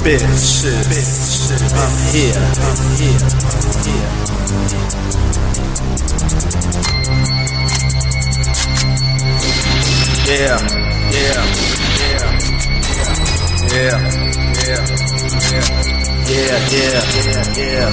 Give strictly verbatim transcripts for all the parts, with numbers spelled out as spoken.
bitch, I'm here, I'm here, I'm here. Yeah, yeah, yeah, yeah, yeah, yeah, yeah, yeah, yeah.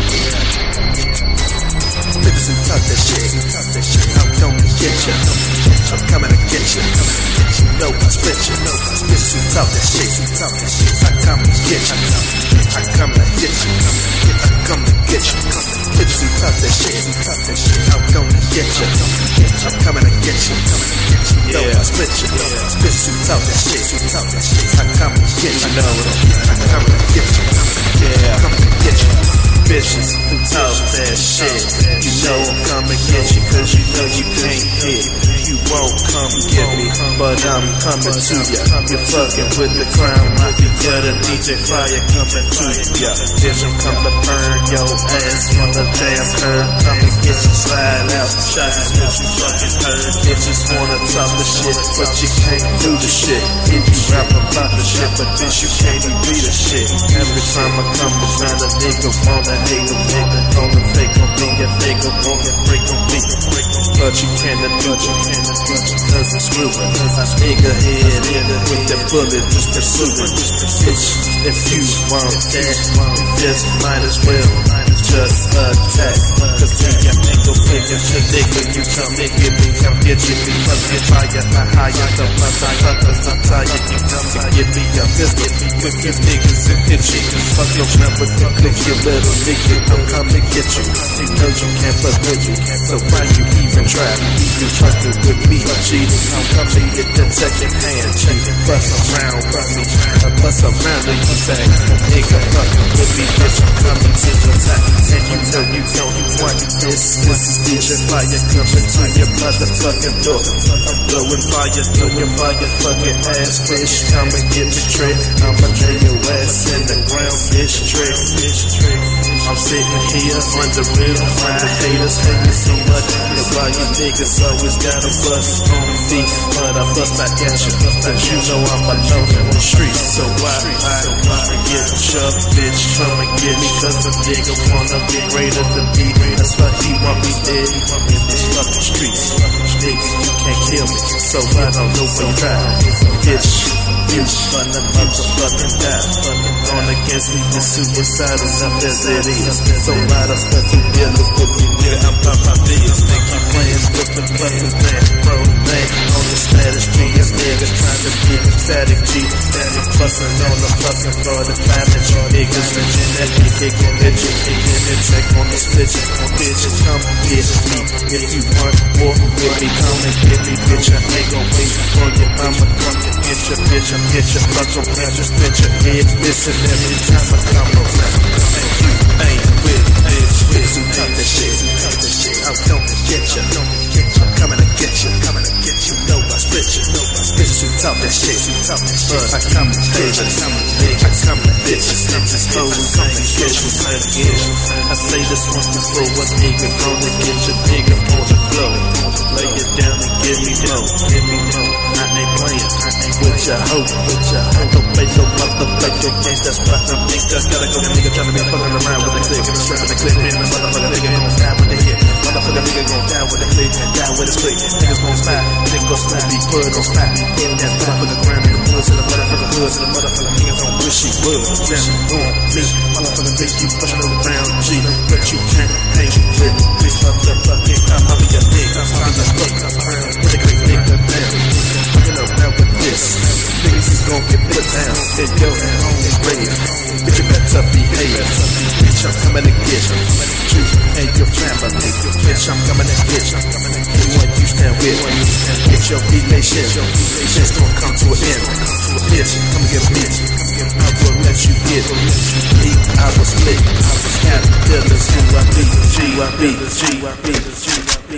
Bitches who talk that shit, talk that shit. I'm gonna get ya, I'm coming to get ya, coming to get ya. No, I spit ya, no, bitches who talk that shit, who talk that shit. I come to get ya, I come to get ya, I come to get ya. Bitches who talk that shit, who talk that shit. I'm gonna get ya, I'm coming to get ya, coming to get ya. No, I spit ya, bitches who talk that shit, who talk that shit. I come to get ya, I come to get ya, yeah, come to get ya. Bitches who talk that shit, you know I'm coming get you, cause you know you can't hit. You won't come get me, but I'm coming to ya. You're fucking with the crown mafia, the D J Fire coming to ya. Bitch, I'm coming to burn your ass from the damn curve. Come and get you, slide out the shots, cause you fucking heard. Bitches wanna talk the shit, but you can't do the shit. If you rap about the shit, but bitch, you can't even be the shit. Every time I come around, a nigga wanna hate a nigga, gonna fake on me, a nigga wanna break on me, but you can't do it, cause I'm screwing. I nigga head in with that bullet, just pursuing. Bitch, if you want that, just might as well just attack, cause then you ain't gon' pick up your nigga. You come and get me, come get you, me fucking fire, I hire the plus I cut, cause I'm tired. You come and get me, I'm just get me with you niggas and hit you. Fuck your friend with the click, you little nigga. I'm coming get you, you know you can't fuck with you, so why you even try? You fucking with me, cheating. I'm coming hit the second hand, check it, bust around with me, I bust around and you say, nigga fucking with me, bitch, I'm coming to the top. And you know you don't want this. This is D J Fire coming to your motherfucking door. I'm blowing fire through your motherfucking ass, bitch. Come and get me trick. I'ma lay your ass in the ground, bitch. Trick, bitch, trick. I'm sitting here under real fire. Haters hate me so much. And why you niggas always gotta bust on me? But I bust back at you, cause you know I'm alone in the streets. So why, why, why get shoved, bitch? Come and get me, cause the nigga wanna be greater than me. That's why he want me dead in these fucking streets. Nigga, you can't kill me, so I don't know where you try. Bitch, you gonna motherfucking die. On against me, it's suicide enough as it is. So light up, cause you dealing with me, nigga. I'm about my bills. Think you playing with the fucking man, bro, man. On the status G, this nigga trying to get static G. I'm bustin' on the bustin' for the damage. Niggas reaching that nigga gon' hit you, nigga. And check on the stitch. Bitches, come get me. If you want war with me, come and get me, bitch. I ain't gon' wait for you. I'ma come and get your bitch. I'm get your fuck on plan, just spit your head. Listen every time I come around. And you ain't with bitch. Bitch, who talk that shit, who talk that shit. I'm gonna get ya, I'm coming to get you, coming to get you. No, I spit you, no, I spit you. Who talk that shit, who talk that shit. I come to get you, I come to get you. Bitches, hoes, come to get you, come to get you. I say this once before, what nigga gonna get you, nigga on the flow. Lay it down and give me more, give me more. I ain't playing, I ain't with your hoe, with your hoe. Don't play no motherfucking games, that's what I'm nigga. Gotta go, the nigga trying to be fucking around with the click, and the strap of the clip, man. The motherfucker nigga gon' die with the hit. Motherfucker nigga gon' die with the click, and die with the split. Niggas gon' spot, niggas gon' spot, be put, gon' spot, be put. That motherfucker grind in the woods, and the motherfucker hoods, and the motherfucker niggas don't wish he would. Down on me, motherfucker bitch, you pushing around G, but you can't hang with this motherfucking. I'm over your dick, I'm trying to fuck around with a great nigga down. Fucking around with this, niggas is gon' get put down in your own grave. Bitch, you better behave. Bitch, I'm coming to get you, you and your family. Bitch, I'm coming to get you, you and you stand with me. Get your relation, it's gonna come to an end. Bitch, come get me, I will let you get me. I will split, I will have dealers who I be, G I be, G I be, G I be.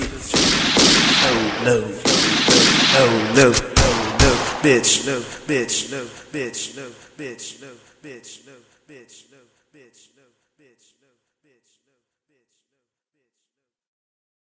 Oh no, oh no, oh no, bitch, no, bitch, no, bitch, no, bitch, no, bitch.